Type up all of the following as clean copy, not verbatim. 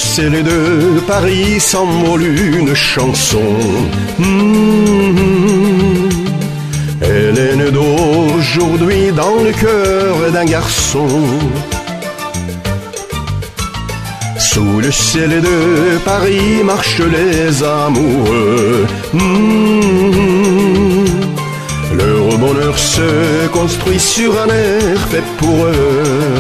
ciel de Paris s'envole une chanson. Elle est née d'aujourd'hui dans le cœur d'un garçon. Sous le ciel de Paris marchent les amoureux. Leur bonheur se construit sur un air fait pour eux.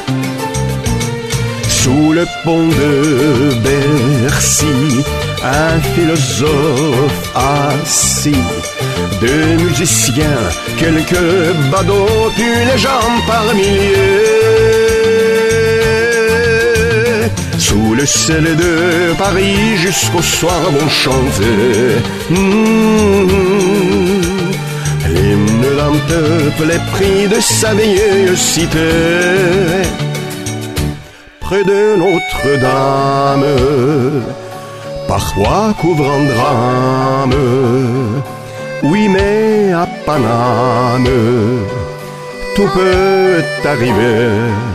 Sous le pont de Bercy, un philosophe assis, deux musiciens, quelques badauds, puis les gens par milliers. Sous le ciel de Paris, jusqu'au soir vont chanter l'hymne d'un peuple épris de sa vieille cité. Près de Notre-Dame, parfois couvrant drame, oui mais à Paname, tout peut arriver.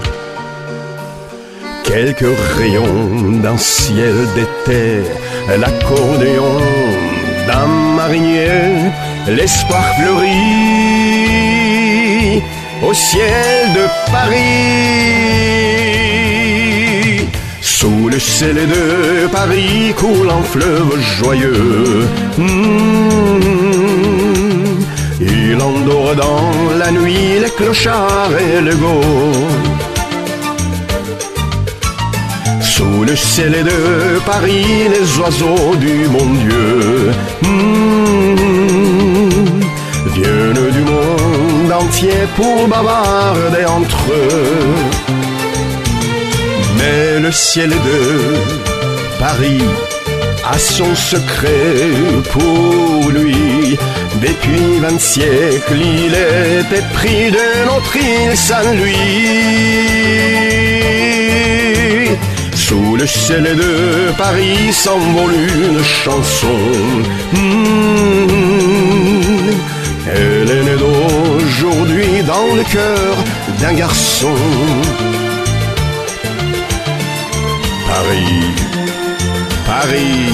Quelques rayons d'un ciel d'été, l'accordéon d'un marinier, l'espoir fleurit au ciel de Paris. Sous le ciel de Paris coule un fleuve joyeux. Il endort dans la nuit les clochards et les goths. Sous le ciel de Paris, les oiseaux du bon Dieu viennent du monde entier pour bavarder entre eux. Mais le ciel de Paris a son secret pour lui. Depuis 20 siècles, il était pris de notre île Saint-Louis. Sous le ciel de Paris s'envole une chanson. Elle est née d'aujourd'hui dans le cœur d'un garçon. Paris, Paris,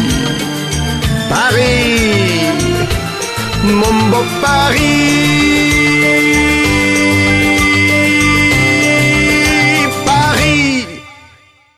Paris, mon beau Paris.